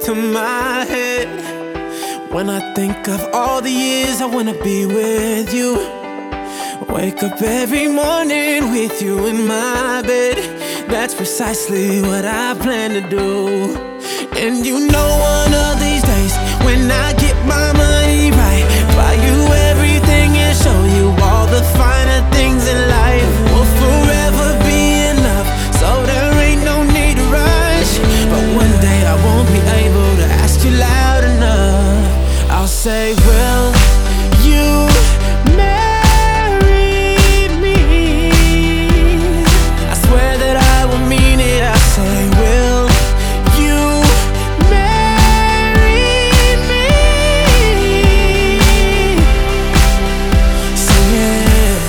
to my head when I think of all the years I wanna be with you. Wake up every morning with you in my bed. That's precisely what I plan to do. And you know one of these days, when I get my money right, buy you everything and show you all the finer things in life. We'll forever be in love, so there ain't no need to rush. But one day I won't be able to ask you loud enough. I'll say, will you marry me? I swear that I will mean it. I say, will you marry me? Sing it.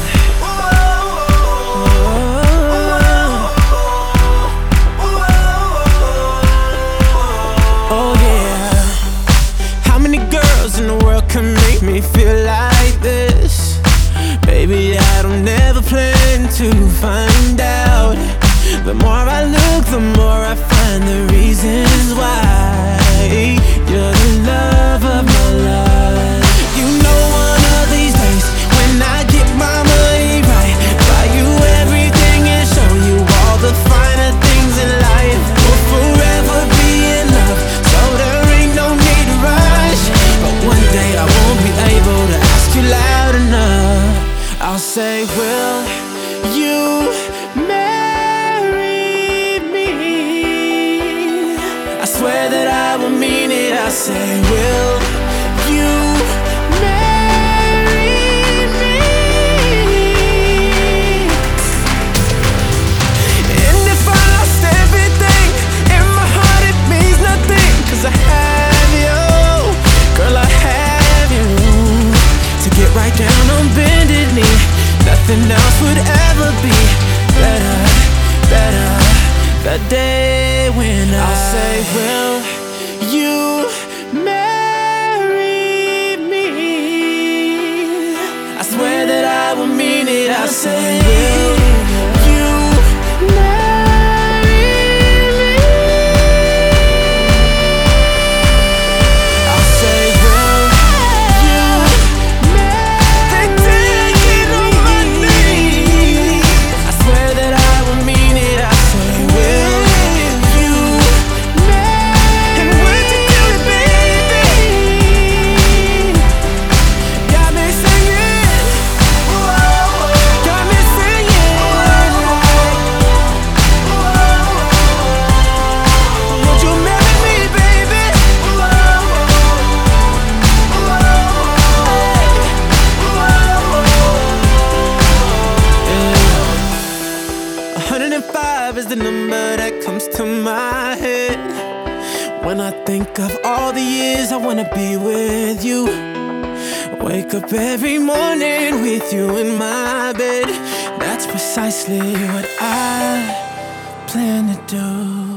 Oh yeah. How many girls in the world can make me feel like this? Baby, I don't never plan to find out. The more I look, the more I find the reasons why you're the love of my life. You know one of these days, when I get my money right, buy you everything and show you all the finer things in life. We'll forever be in love, so there ain't no need to rush. But one day I won't be able to ask you loud enough. I'll say, will you marry me? I swear that I will mean it. I say, will you marry me? And if I lost everything, in my heart it means nothing, 'cause I have you, girl, I have you. To get right down on bended knee, nothing else would ever be better, better. The day when I'll say, will you marry me? I swear that I will mean it. I'll say, will you marry me? I'll say, will you marry me? I swear that I will mean it. I say, will you marry? And when you do it, baby, got me singing, got me singing like, would you marry me, baby? Yeah. 105 is the number that comes to my head when I think of all the years I wanna be with you. Wake up every morning with you in my bed. That's precisely what I plan to do.